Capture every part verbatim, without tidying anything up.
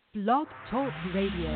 Blog Talk Radio.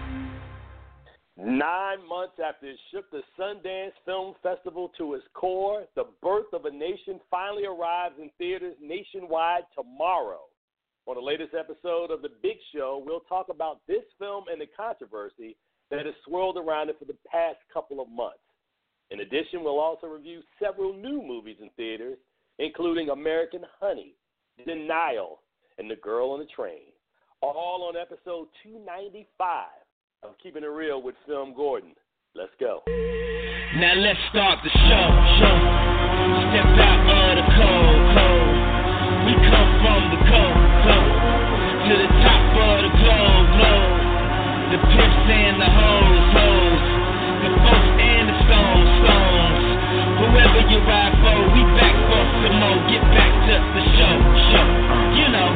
Nine months after it shook the Sundance Film Festival to its core, The Birth of a Nation finally arrives in theaters nationwide tomorrow. On the latest episode of The Big Show, we'll talk about this film and the controversy that has swirled around it for the past couple of months. In addition, we'll also review several new movies in theaters, including American Honey, Denial, and The Girl on the Train, all on episode two ninety-five of Keeping It Real with Film Gordon. Let's go. Now let's start the show. show. Step out of the cold, cold. We come from the cold, cold. To the top of the globe, globe. The pimps and the hoes, hoes. The folks and the stones, stones. Whoever you ride for, we back for some more. Get back to the show, show. You know.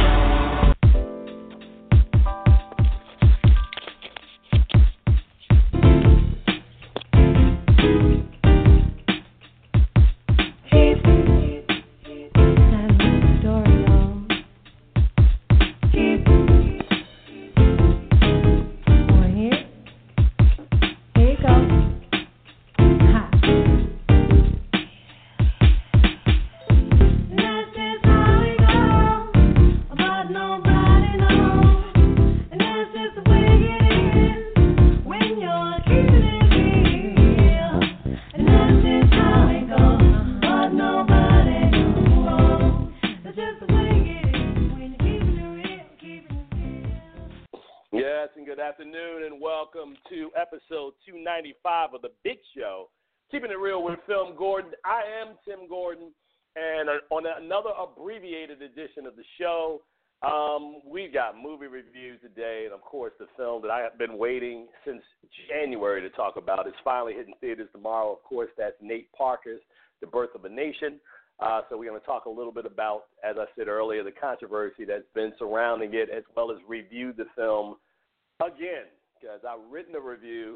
Episode two ninety-five of The Big Show, Keeping It Real with Film Gordon. I am Tim Gordon, and on another abbreviated edition of the show, um, we've got movie reviews today, and of course the film that I have been waiting since January to talk about is finally hitting theaters tomorrow. Of course, that's Nate Parker's The Birth of a Nation. Uh, so we're going to talk a little bit about, as I said earlier, the controversy that's been surrounding it, as well as review the film again, because I've written a review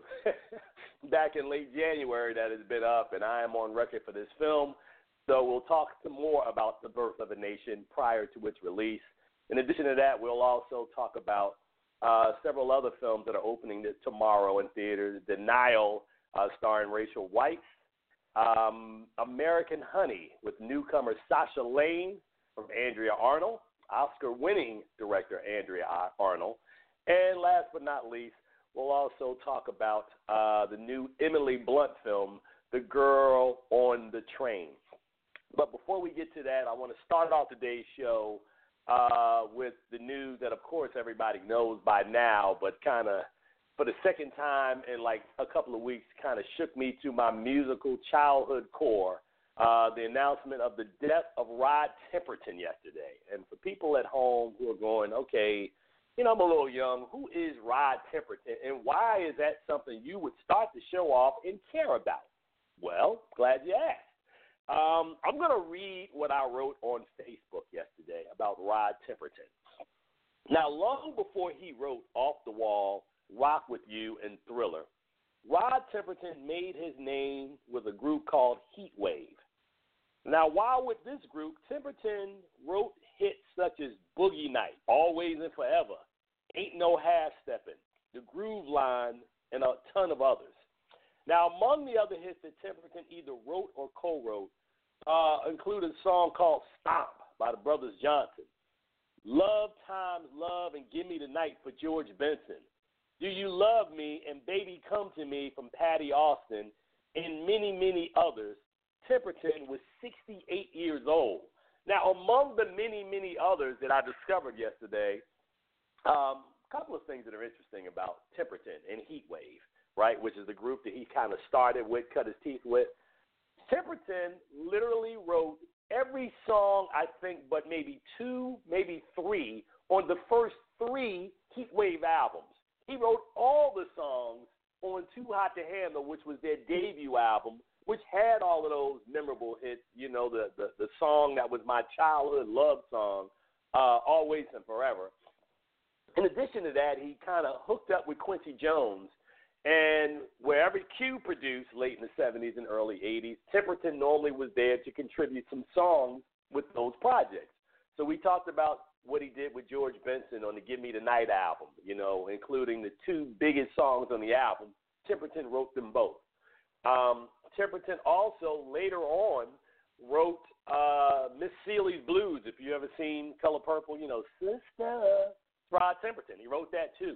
back in late January that has been up, and I am on record for this film. So we'll talk some more about The Birth of a Nation prior to its release. In addition to that, we'll also talk about uh, several other films that are opening tomorrow in theaters. Denial, uh, starring Rachel Weisz. Um, American Honey with newcomer Sasha Lane from Andrea Arnold. Oscar-winning director Andrea Arnold. And last but not least, we'll also talk about uh, the new Emily Blunt film, The Girl on the Train. But before we get to that, I want to start off today's show uh, with the news that, of course, everybody knows by now, but kind of for the second time in like a couple of weeks kind of shook me to my musical childhood core, uh, the announcement of the death of Rod Temperton yesterday. And for people at home who are going, okay, you know, I'm a little young. Who is Rod Temperton, and why is that something you would start to show off and care about? Well, glad you asked. Um, I'm going to read what I wrote on Facebook yesterday about Rod Temperton. Now, long before he wrote Off the Wall, Rock With You, and Thriller, Rod Temperton made his name with a group called Heatwave. Now, while with this group, Temperton wrote hits such as Boogie Night, Always and Forever, Ain't No Half-Steppin', The Groove Line, and a ton of others. Now, among the other hits that Temperton either wrote or co-wrote uh, include a song called Stomp by the Brothers Johnson, Love Times Love and Give Me the Night for George Benson, Do You Love Me and Baby Come to Me from Patty Austin, and many, many others. Temperton was sixty-eight years old. Now, among the many, many others that I discovered yesterday, um, a couple of things that are interesting about Temperton and Heatwave, right, which is the group that he kind of started with, cut his teeth with. Temperton literally wrote every song, I think, but maybe two, maybe three, on the first three Heatwave albums. He wrote all the songs on Too Hot to Handle, which was their debut album, which had all of those memorable hits, you know, the, the, the song that was my childhood love song, uh, Always and Forever. In addition to that, he kind of hooked up with Quincy Jones, and wherever Q produced late in the seventies and early eighties, Temperton normally was there to contribute some songs with those projects. So we talked about what he did with George Benson on the Give Me the Night album, you know, including the two biggest songs on the album. Temperton wrote them both. Um, Temperton also later on wrote uh, Miss Seeley's Blues. If you ever seen Color Purple, you know, Sister, Rod Temperton. He wrote that too.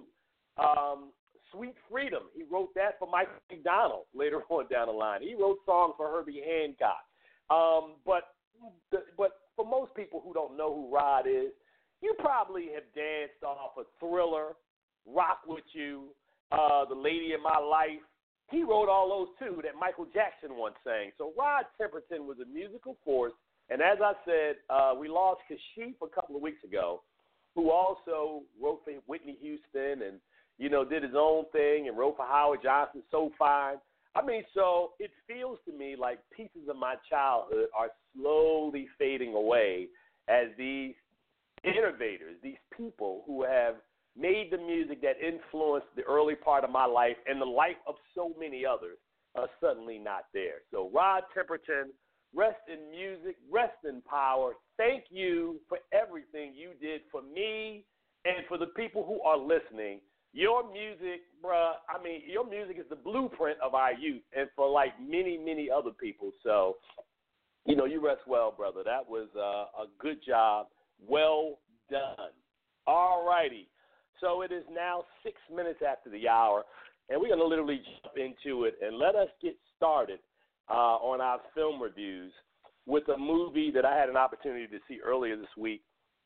Um, Sweet Freedom, he wrote that for Michael McDonald later on down the line. He wrote songs for Herbie Hancock. Um, but the, but for most people who don't know who Rod is, you probably have danced off a Thriller, Rock With You, uh, The Lady in My Life. He wrote all those too that Michael Jackson once sang. So Rod Temperton was a musical force. And as I said, uh, we lost Kashif a couple of weeks ago, who also wrote for Whitney Houston and, you know, did his own thing and wrote for Howard Johnson, So Fine. I mean, so it feels to me like pieces of my childhood are slowly fading away as these innovators, these people who have made the music that influenced the early part of my life and the life of so many others are suddenly not there. So Rod Temperton, rest in music, rest in power. Thank you for everything you did for me and for the people who are listening. Your music, bruh, I mean, your music is the blueprint of our youth and for like many, many other people. So, you know, you rest well, brother. That was uh, a good job. Well done. All righty. So it is now six minutes after the hour, and we're going to literally jump into it and let us get started uh, on our film reviews with a movie that I had an opportunity to see earlier this week,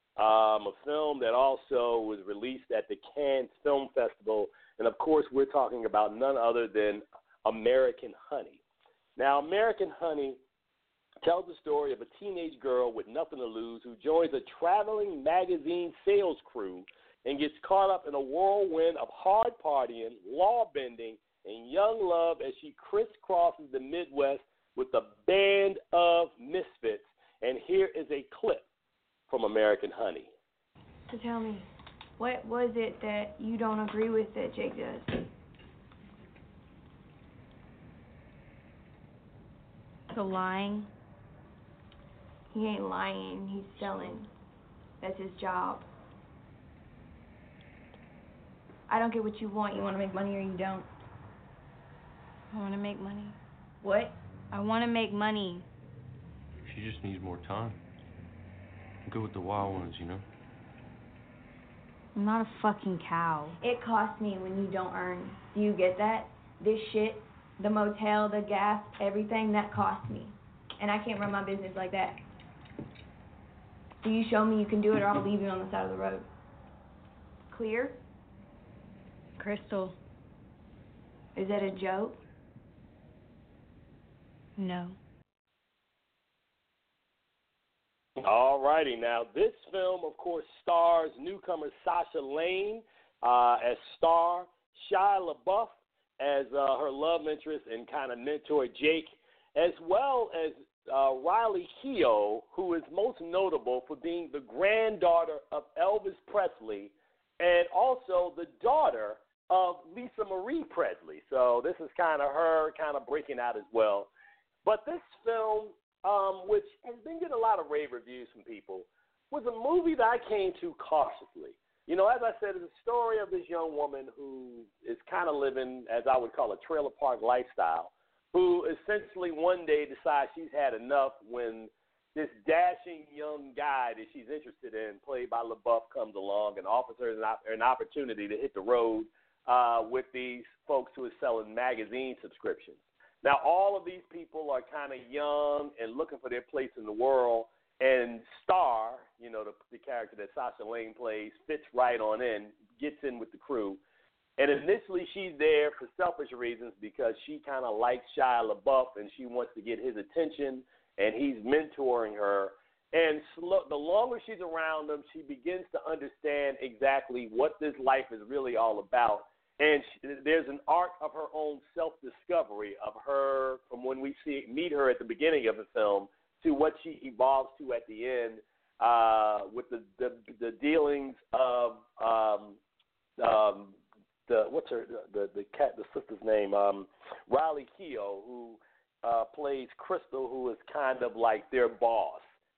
um, a film that also was released at the Cannes Film Festival, and, of course, we're talking about none other than American Honey. Now, American Honey tells the story of a teenage girl with nothing to lose who joins a traveling magazine sales crew and gets caught up in a whirlwind of hard partying, law bending, and young love as she crisscrosses the Midwest with a band of misfits. And here is a clip from American Honey. So tell me, what was it that you don't agree with that Jake does? The lying. He ain't lying, he's selling. That's his job. I don't get what you want. You want to make money or you don't? I want to make money. What? I want to make money. She just needs more time. Go with the wild ones, you know? I'm not a fucking cow. It costs me when you don't earn. Do you get that? This shit, the motel, the gas, everything, that costs me. And I can't run my business like that. So you show me you can do it or I'll leave you on the side of the road. Clear? Crystal. Is that a joke? No. All righty. Now, this film, of course, stars newcomer Sasha Lane uh, as star, Shia LaBeouf as uh, her love interest and kind of mentor Jake, as well as uh, Riley Keough, who is most notable for being the granddaughter of Elvis Presley and also the daughter of Lisa Marie Presley. So this is kind of her kind of breaking out as well. But this film, um, which has been getting a lot of rave reviews from people, was a movie that I came to cautiously. You know, as I said, it's a story of this young woman who is kind of living, as I would call a trailer park lifestyle, who essentially one day decides she's had enough when this dashing young guy that she's interested in, played by LaBeouf, comes along and offers her an, op- an opportunity to hit the road uh, with these folks who are selling magazine subscriptions. Now, all of these people are kind of young and looking for their place in the world, and Star, you know, the, the character that Sasha Lane plays, fits right on in, gets in with the crew. And initially she's there for selfish reasons because she kind of likes Shia LaBeouf and she wants to get his attention, and he's mentoring her. And sl- the longer she's around him, she begins to understand exactly what this life is really all about. And she, there's an arc of her own self-discovery of her from when we see meet her at the beginning of the film to what she evolves to at the end uh, with the, the the dealings of um, um, the what's her the the cat the sister's name um, Riley Keough, who uh, plays Crystal, who is kind of like their boss.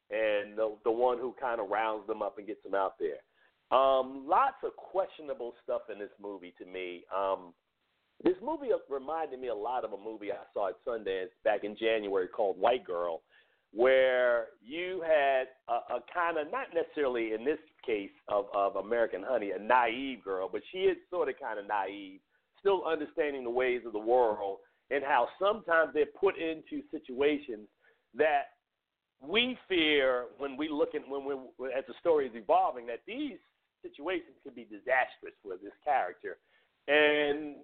and the, the one who kind of rounds them up and gets them out there. Um, lots of questionable stuff in this movie to me. Um, this movie reminded me a lot of a movie I saw at Sundance back in January called White Girl, where you had a, a kind of, not necessarily in this case of, of American Honey, a naive girl, but she is sort of kind of naive, still understanding the ways of the world, and how sometimes they're put into situations that we fear when we look at, when we, as the story is evolving, that these situations could be disastrous for this character. And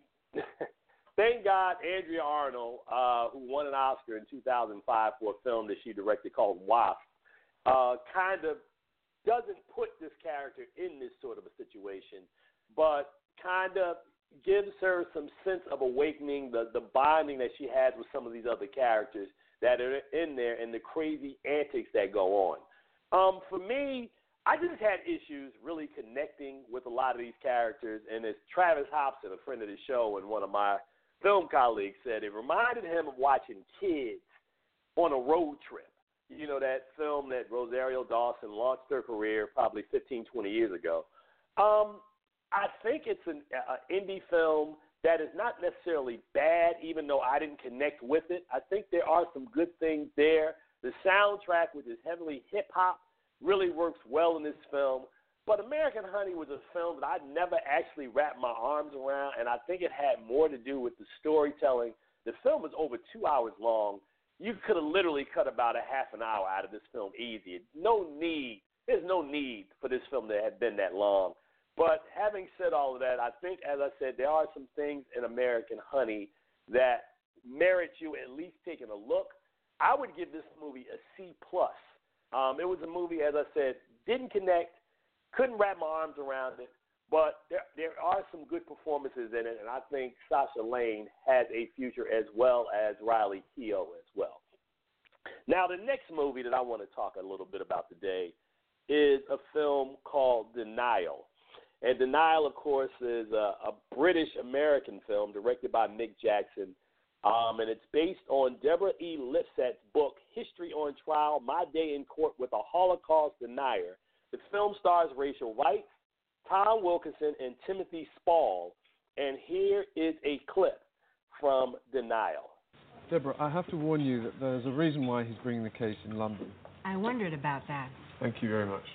thank God Andrea Arnold, uh, who won an Oscar in two thousand five for a film that she directed called Wasp, uh, kind of doesn't put this character in this sort of a situation, but kind of gives her some sense of awakening, the, the bonding that she has with some of these other characters that are in there and the crazy antics that go on. Um, for me, I just had issues really connecting with a lot of these characters, and as Travis Hobson, a friend of the show and one of my film colleagues, said, it reminded him of watching kids on a road trip. You know, that film that Rosario Dawson launched her career probably fifteen, twenty years ago. Um, I think it's an uh, indie film that is not necessarily bad, even though I didn't connect with it. I think there are some good things there. The soundtrack, which is heavily hip-hop, really works well in this film. But American Honey was a film that I never actually wrapped my arms around, and I think it had more to do with the storytelling. The film is over two hours long. You could have literally cut about a half an hour out of this film easy. No need. There's no need for this film to have been that long. But having said all of that, I think, as I said, there are some things in American Honey that merit you at least taking a look. I would give this movie a C plus. Um, it was a movie, as I said, didn't connect, couldn't wrap my arms around it, but there there are some good performances in it, and I think Sasha Lane has a future as well as Riley Keough as well. Now, the next movie that I want to talk a little bit about today is a film called Denial. And Denial, of course, is a, a British-American film directed by Mick Jackson, um, and it's based on Deborah E. Lipset's book, History on Trial, My Day in Court with a Holocaust Denier. The film stars Rachel Weisz, Tom Wilkinson, and Timothy Spall, and here is a clip from Denial. Deborah, I have to warn you that there's a reason why he's bringing the case in London. I wondered about that. Thank you very much.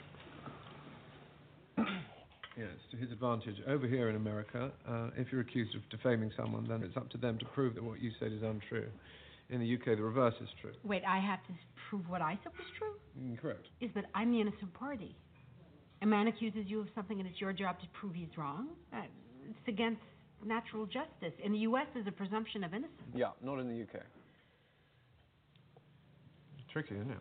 Yes, to his advantage. Over here in America, uh, if you're accused of defaming someone, then it's up to them to prove that what you said is untrue. In the U K, the reverse is true. Wait, I have to prove what I said was true? Mm, correct. Is that I'm the innocent party. A man accuses you of something and it's your job to prove he's wrong? Uh, it's against natural justice. In the U S, there's a presumption of innocence. Yeah, not in the U K. Tricky, isn't it?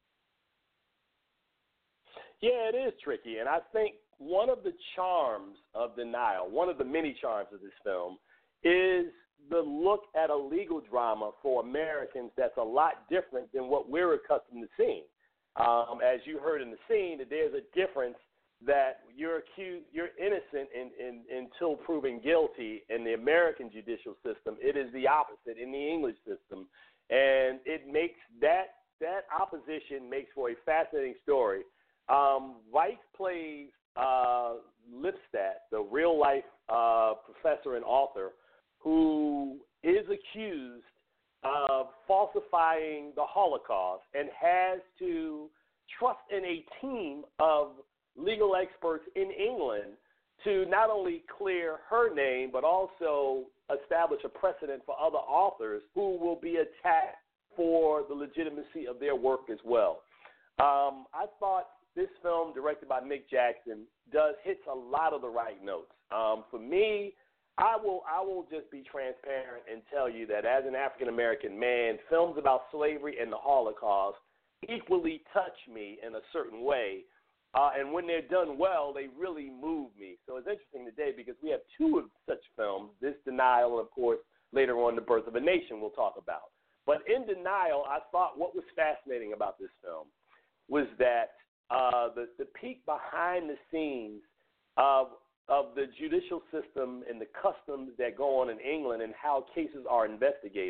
Yeah, it is tricky, and I think one of the charms of Denial, one of the many charms of this film, is the look at a legal drama for Americans that's a lot different than what we're accustomed to seeing. Um, as you heard in the scene, that there's a difference that you're accused, you're innocent in, in, until proven guilty in the American judicial system. It is the opposite in the English system, and it makes that that opposition makes for a fascinating story. Um, Weisz plays uh, Lipset, the real-life uh, professor and author, who is accused of falsifying the Holocaust and has to trust in a team of legal experts in England to not only clear her name, but also establish a precedent for other authors who will be attacked for the legitimacy of their work as well. Um, I thought this film, directed by Mick Jackson, does hits a lot of the right notes. Um, for me, I will I will just be transparent and tell you that as an African-American man, films about slavery and the Holocaust equally touch me in a certain way. Uh, and when they're done well, they really move me. So it's interesting today because we have two of such films, this Denial, and, of course, later on, The Birth of a Nation we'll talk about. But in Denial, I thought what was fascinating about this film was that uh, the, the peek behind the scenes of of the judicial system and the customs that go on in England and how cases are investigated.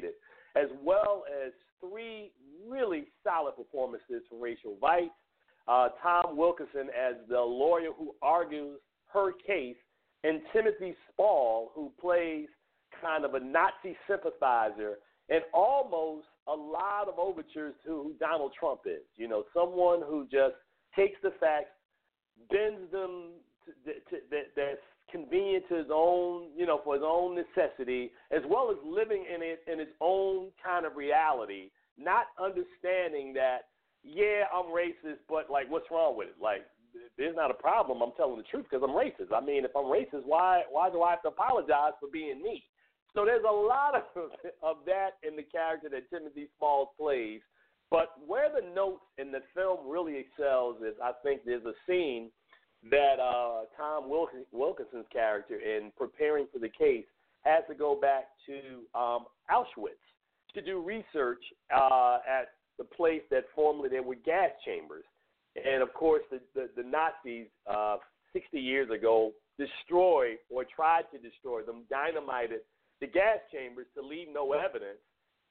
as well as three really solid performances from Rachel Weisz, uh, Tom Wilkinson as the lawyer who argues her case, and Timothy Spall, who plays kind of a Nazi sympathizer, and almost a lot of overtures to who Donald Trump is. You know, someone who just takes the facts, bends them to, to, to, that, that's convenient to his own, you know, for his own necessity, as well as living in it in his own kind of reality, not understanding that, yeah, I'm racist, but, like, what's wrong with it? Like, there's not a problem. I'm telling the truth because I'm racist. I mean, if I'm racist, why why do I have to apologize for being me? So there's a lot of, of that in the character that Timothy Spall plays. But where the notes in the film really excels is, I think there's a scene that uh, Tom Wilkins, Wilkinson's character, in preparing for the case, has to go back to um, Auschwitz to do research uh, at the place that formerly there were gas chambers. And, of course, the, the, the Nazis uh, sixty years ago destroyed or tried to destroy them, dynamited the gas chambers to leave no evidence.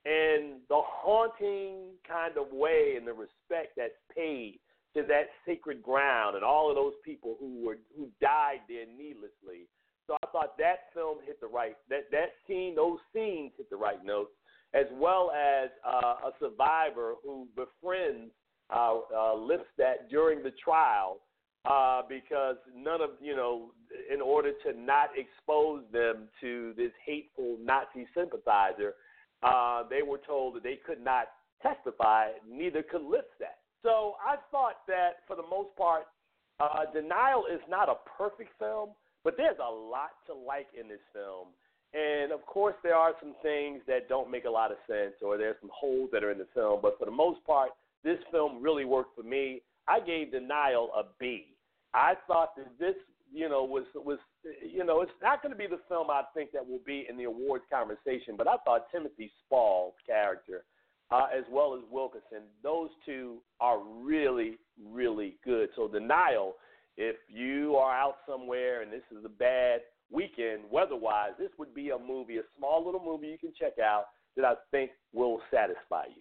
And the haunting kind of way and the respect that's paid to that sacred ground and all of those people who were who died there needlessly. So I thought that film hit the right, that, that scene, those scenes hit the right notes, as well as uh, a survivor who befriends uh, uh, Lipstadt during the trial uh, because none of, you know, in order to not expose them to this hateful Nazi sympathizer, uh, they were told that they could not testify, neither could Lipstadt. So I thought that, for the most part, uh, Denial is not a perfect film, but there's a lot to like in this film. And, of course, there are some things that don't make a lot of sense, or there's some holes that are in the film. But for the most part, this film really worked for me. I gave Denial a B. I thought that this, you know, was, was you know, it's not going to be the film I think that will be in the awards conversation, but I thought Timothy Spall's character, uh, as well as Wilkinson, those two are really, really good. So Denial, if you are out somewhere and this is a bad weekend weather-wise, this would be a movie, a small little movie you can check out that I think will satisfy you.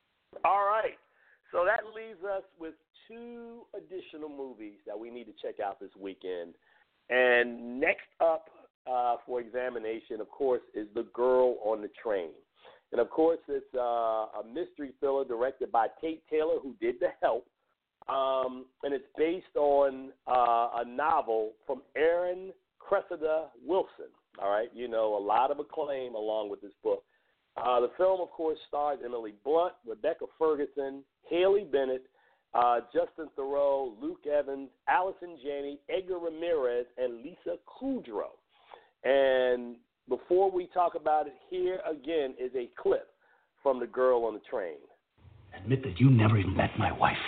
All right. So that leaves us with two additional movies that we need to check out this weekend. And next up uh, for examination, of course, is The Girl on the Train. And, of course, it's uh, a mystery thriller directed by Tate Taylor, who did The Help. Um, and it's based on uh, a novel from Aaron Cressida Wilson. All right, you know, a lot of acclaim along with this book. Uh, the film, of course, stars Emily Blunt, Rebecca Ferguson, Haley Bennett, uh, Justin Theroux, Luke Evans, Allison Janney, Edgar Ramirez, and Lisa Kudrow. And before we talk about it, here again is a clip from The Girl on the Train. Admit that you never even met my wife.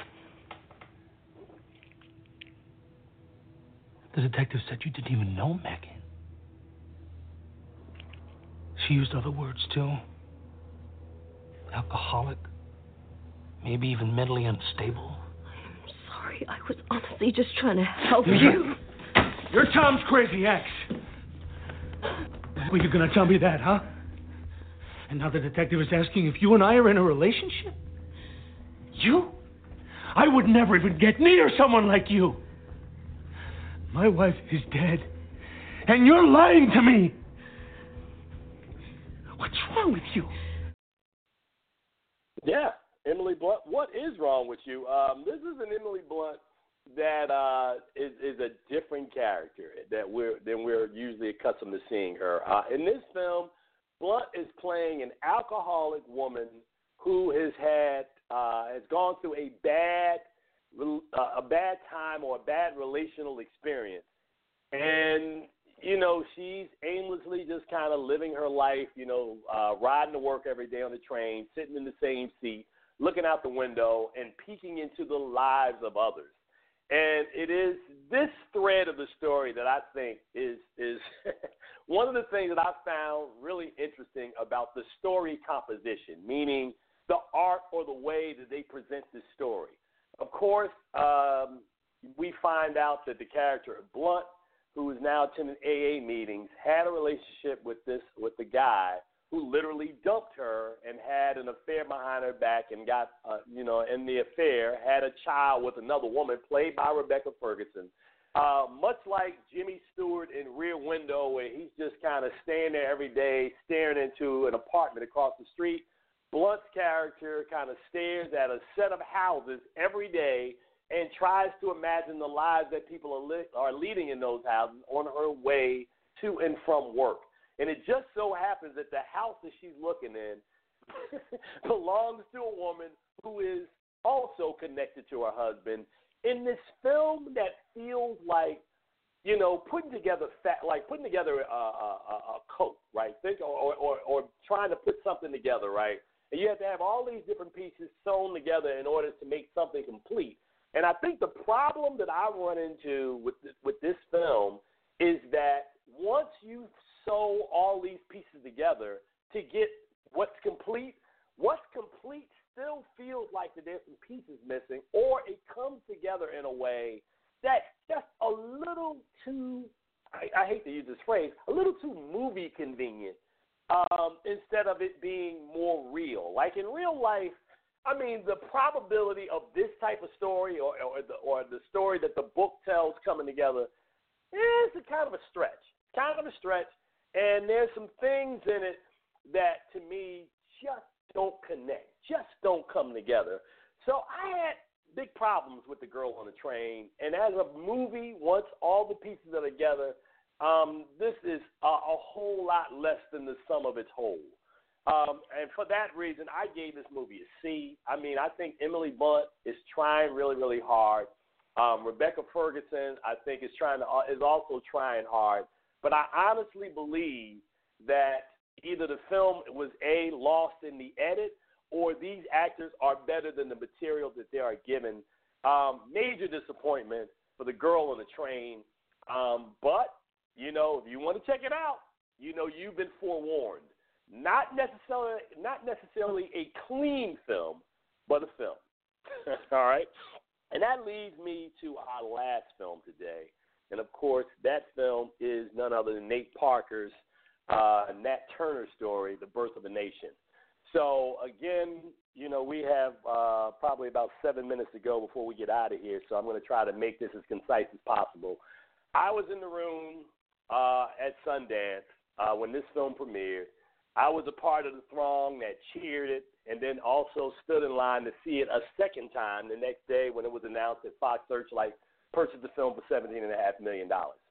The detective said you didn't even know Megan. She used other words, too. Alcoholic. Maybe even mentally unstable. I'm sorry. I was honestly just trying to help you. You're Tom's crazy ex. Were you going to tell me that, huh? And now the detective is asking if you and I are in a relationship? You? I would never even get near someone like you. My wife is dead, and you're lying to me. What's wrong with you? Yeah, Emily Blunt. What is wrong with you? Um, this is an Emily Blunt that uh, is, is a different character that we're than we're usually accustomed to seeing her. Uh, in this film, Blunt is playing an alcoholic woman who has had uh, has gone through a bad uh, a bad time or a bad relational experience, and you know she's aimlessly just kind of living her life. You know, uh, riding to work every day on the train, sitting in the same seat, looking out the window, and peeking into the lives of others. And it is this thread of the story that I think is is one of the things that I found really interesting about the story composition, meaning the art or the way that they present this story. Of course, um, we find out that the character of Blunt, who is now attending A A meetings, had a relationship with this with the guy who literally dumped her and had an affair behind her back and got, uh, you know, in the affair, had a child with another woman played by Rebecca Ferguson. Uh, much like Jimmy Stewart in Rear Window, where he's just kind of staying there every day, staring into an apartment across the street, Blunt's character kind of stares at a set of houses every day and tries to imagine the lives that people are, li- are leading in those houses on her way to and from work. And it just so happens that the house that she's looking in belongs to a woman who is also connected to her husband in this film that feels like, you know, putting together fat, like putting together a, a, a coat, right? Think, or, or, or trying to put something together, right? And you have to have all these different pieces sewn together in order to make something complete. And I think the problem that I run into with this, with this film is that once you sew all these pieces together to get what's complete, what's complete still feels like that there's some pieces missing, or it comes together in a way that's just a little too, I, I hate to use this phrase, a little too movie convenient um, instead of it being more real. Like in real life, I mean, the probability of this type of story or, or, the, or the story that the book tells coming together is a kind of a stretch, kind of a stretch. And there's some things in it that, to me, just don't connect, just don't come together. So I had big problems with The Girl on the Train. And as a movie, once all the pieces are together, um, this is a, a whole lot less than the sum of its whole. Um, and for that reason, I gave this movie a C. I mean, I think Emily Blunt is trying really, really hard. Um, Rebecca Ferguson, I think, is trying to is also trying hard. But I honestly believe that either the film was, A, lost in the edit, or these actors are better than the material that they are given. Um, major disappointment for The Girl on the Train. Um, but, you know, if you want to check it out, you know, you've been forewarned. Not necessarily, not necessarily a clean film, but a film. All right? And that leads me to our last film today. And, of course, that film is none other than Nate Parker's uh, Nat Turner story, The Birth of a Nation. So, again, you know, we have uh, probably about seven minutes to go before we get out of here, so I'm going to try to make this as concise as possible. I was in the room uh, at Sundance uh, when this film premiered. I was a part of the throng that cheered it and then also stood in line to see it a second time the next day when it was announced that Fox Searchlight purchased the film for seventeen point five million dollars.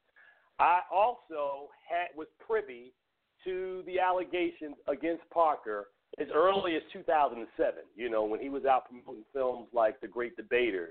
I also had, was privy to the allegations against Parker as early as two thousand seven, you know, when he was out promoting films like The Great Debaters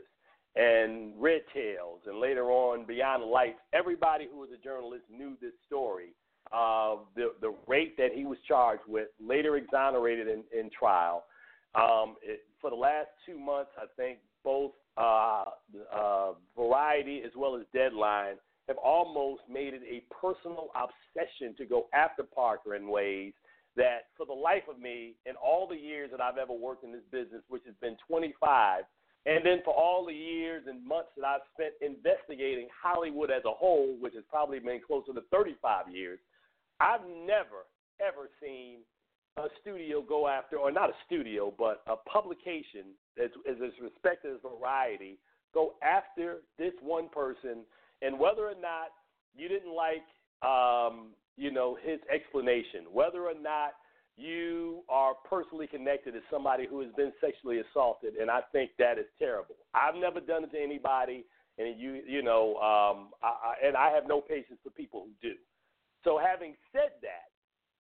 and Red Tails and later on Beyond the Lights. Everybody who was a journalist knew this story. Uh, the, the rape that he was charged with, later exonerated in, in trial. Um, it, for the last two months, I think both uh, uh, Variety as well as Deadline have almost made it a personal obsession to go after Parker in ways that, for the life of me, in all the years that I've ever worked in this business, which has been twenty-five, and then for all the years and months that I've spent investigating Hollywood as a whole, which has probably been closer to thirty-five years, I've never, ever seen a studio go after, or not a studio, but a publication as, as, as respected as Variety, go after this one person, and whether or not you didn't like, um, you know, his explanation, whether or not you are personally connected to somebody who has been sexually assaulted, and I think that is terrible. I've never done it to anybody, and you, you know, um, I, I, and I have no patience for people who do. So having said that,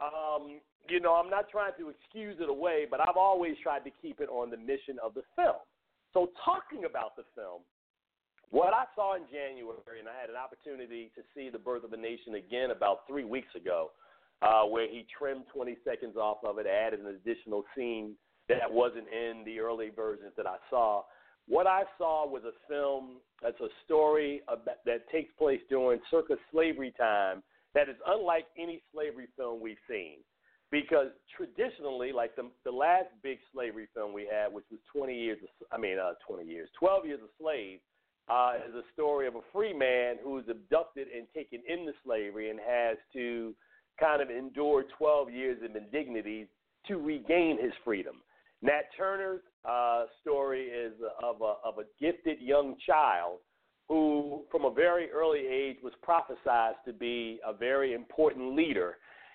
um, you know, I'm not trying to excuse it away, but I've always tried to keep it on the mission of the film. So talking about the film, what I saw in January, and I had an opportunity to see The Birth of a Nation again about three weeks ago, uh, where he trimmed twenty seconds off of it, added an additional scene that wasn't in the early versions that I saw. What I saw was a film that's a story about, that takes place during circa slavery time, that is unlike any slavery film we've seen, because traditionally, like the the last big slavery film we had, which was twenty years, of, I mean, uh, twenty years, twelve years a slave, uh, is a story of a free man who is abducted and taken into slavery and has to kind of endured twelve years of indignities to regain his freedom. Nat Turner's uh, story is of a, of a gifted young child who, from a very early age, was prophesied to be a very important leader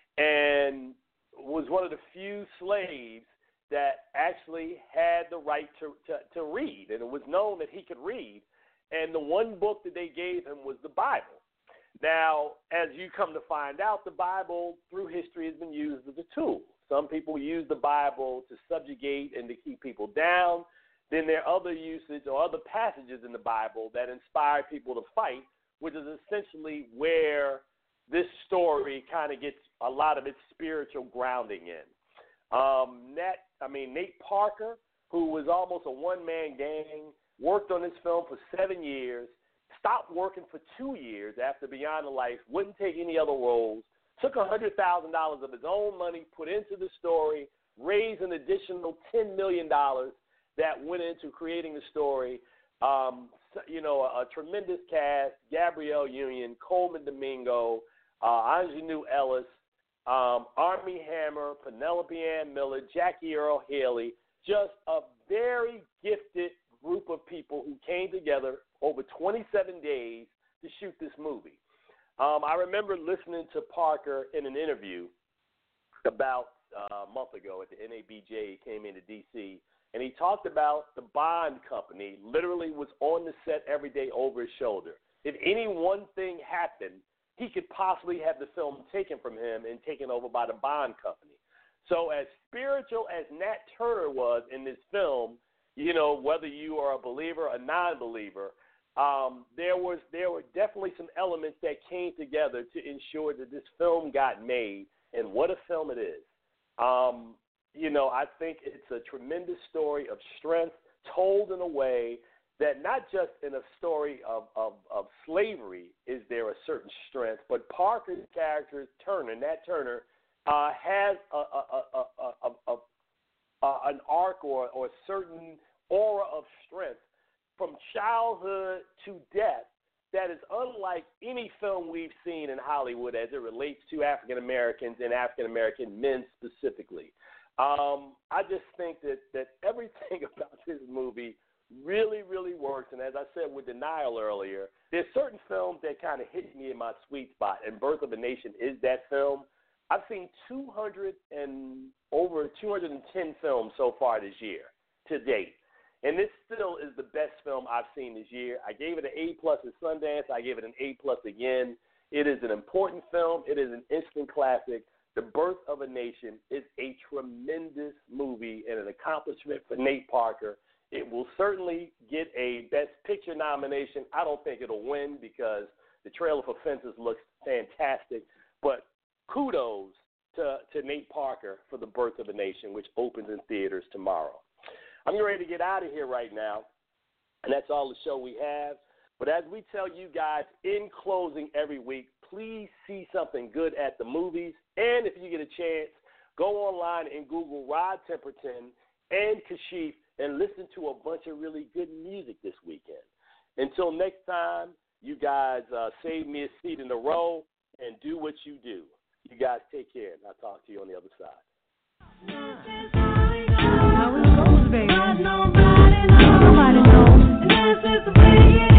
and was one of the few slaves that actually had the right to, to, to read. And it was known that he could read. And the one book that they gave him was the Bible. Now, as you come to find out, the Bible through history has been used as a tool. Some people use the Bible to subjugate and to keep people down. Then there are other usage or other passages in the Bible that inspire people to fight, which is essentially where this story kind of gets a lot of its spiritual grounding in. Um, Nat, I mean, Nate Parker, who was almost a one-man gang, worked on this film for seven years, stopped working for two years after Beyond the Life, wouldn't take any other roles, took one hundred thousand dollars of his own money, put into the story, raised an additional ten million dollars that went into creating the story. Um, you know, a, a tremendous cast, Gabrielle Union, Coleman Domingo, uh, Ingenue Ellis, um, Armie Hammer, Penelope Ann Miller, Jackie Earle Haley, just a very gifted group of people who came together over twenty-seven days to shoot this movie. Um, I remember listening to Parker in an interview about uh, a month ago at the N A B J. He came into D C, and he talked about the Bond company literally was on the set every day over his shoulder. If any one thing happened, he could possibly have the film taken from him and taken over by the Bond company. So as spiritual as Nat Turner was in this film, you know, whether you are a believer or non-believer, um, there was there were definitely some elements that came together to ensure that this film got made, and what a film it is. Um, you know, I think it's a tremendous story of strength told in a way that not just in a story of, of, of slavery is there a certain strength, but Parker's character, Turner, Nat Turner, uh, has a, a, a, a, a, a, a, an arc or, or a certain aura of strength from childhood to death that is unlike any film we've seen in Hollywood as it relates to African Americans and African American men specifically. Um, I just think that, that everything about this movie really, really works. And as I said with Denial earlier, there's certain films that kind of hit me in my sweet spot, and Birth of a Nation is that film. I've seen two hundred and over two hundred ten films so far this year to date. And this still is the best film I've seen this year. I gave it an A plus at Sundance. I gave it an A plus again. It is an important film. It is an instant classic. The Birth of a Nation is a tremendous movie and an accomplishment for Nate Parker. It will certainly get a Best Picture nomination. I don't think it'll win because the trailer for Fences looks fantastic. But kudos to, to Nate Parker for The Birth of a Nation, which opens in theaters tomorrow. I'm ready to get out of here right now, and that's all the show we have. But as we tell you guys in closing every week, please see something good at the movies. And if you get a chance, go online and Google Rod Temperton and Kashif and listen to a bunch of really good music this weekend. Until next time, you guys uh, save me a seat in the row and do what you do. You guys take care, and I'll talk to you on the other side. How it goes, baby. Nobody knows. Nobody knows. This is the way it